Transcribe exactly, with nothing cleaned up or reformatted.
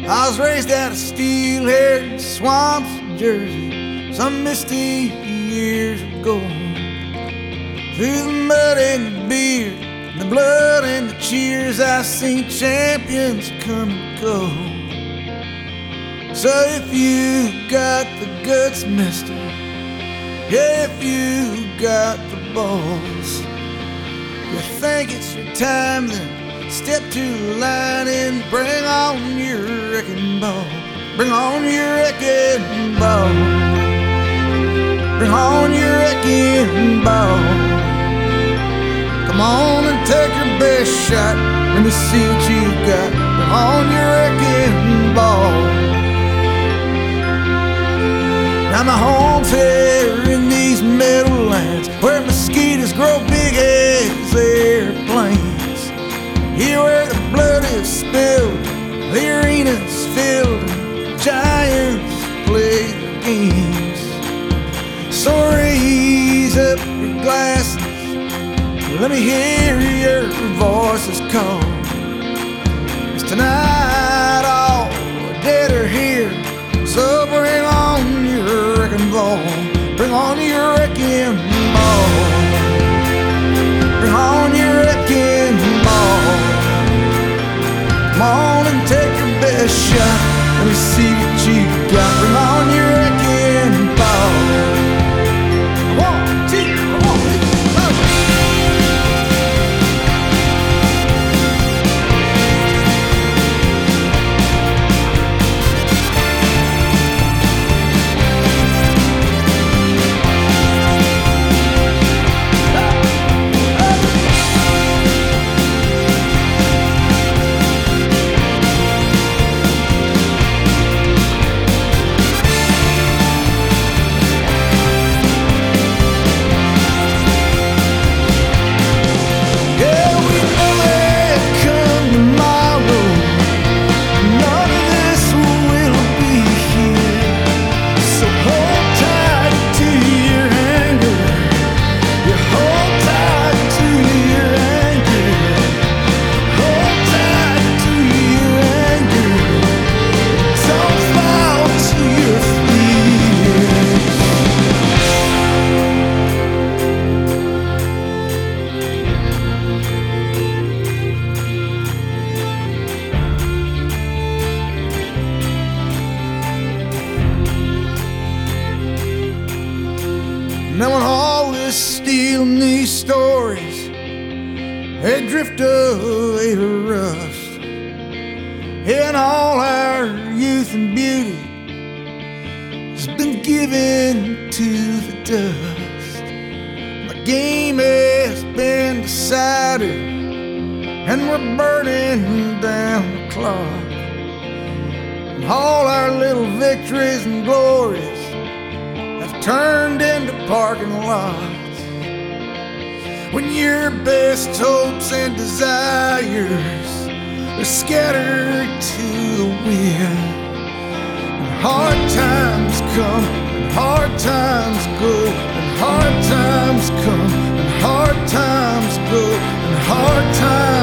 I was raised out of steel-haired swamps in Jersey some misty years ago. Through the mud and the beer, the blood and the cheers, I've seen champions come and go. So if you got the guts, mister, if you got the balls, you think it's your time, then step to the line and bring on your wrecking ball. Bring on your wrecking ball. Bring on your wrecking ball. Come on and take your best shot. Let me see what you got. Bring on your wrecking ball. Now my home's here in these meadowlands where mosquitoes grow big as airplanes. Here where the blood is spilled, the arena's filled, and giants play their games. So raise up your glasses, let me hear your voices call. 'Cause tonight all the dead are here, so bring on your wrecking ball. Bring on your wrecking ball. Bring on your wrecking ball. Come on and take your best shot. Let me see what you got. Bring on your wrecking ball. One, two, one, now when all this steel and these stories, they drift away to rust, and all our youth and beauty has been given to the dust. The game has been decided, and we're burning down the clock, and all our little victories and glories turned into parking lots. When your best hopes and desires are scattered to the wind, and hard times come and hard times go, and hard times come and hard times go, and hard times